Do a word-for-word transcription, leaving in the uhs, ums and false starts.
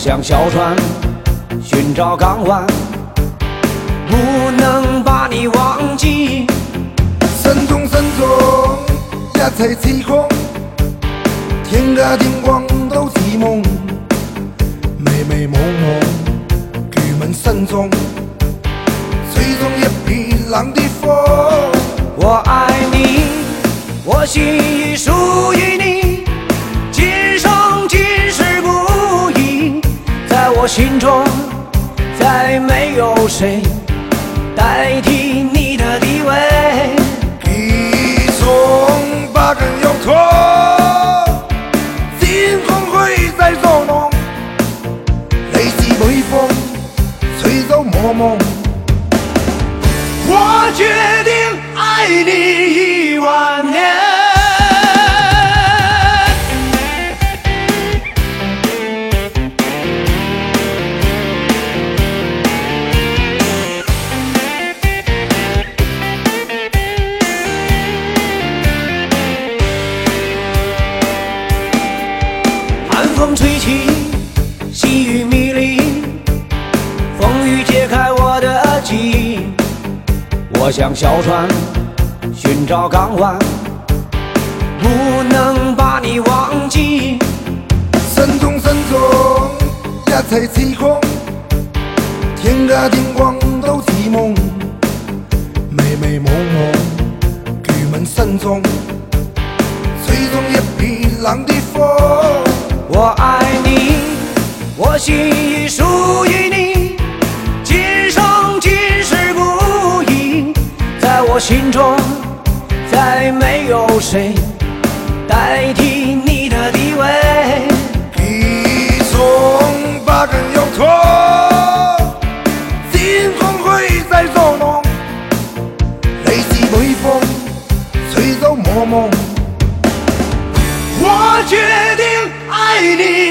像小船寻找港湾，不能把你忘记。 山中山中也在起空，天涯天光都寂寞，美美梦梦，郁闷山中，吹动一匹狼的风。 我爱你，我心已属于你，今生今世不移。在我心中，再没有谁代替你的地位。 一从八根摇头，心空会在作弄，泪似微风，吹走默默。 我决定爱你一万年。寒风吹起，细雨迷离，风雨揭开我的记忆。我像小船寻找港湾，不能把你忘记。 山中山中也在起空，天涯天光都寂寞，美美梦梦，郁闷山中，吹动一匹狼的风。 我爱你，我心已属于你，今生今世不移。在我心中，再没有谁代替你的地位。 一从八根摇头，心空会在作弄，泪似微风，吹走默默。 我决定爱你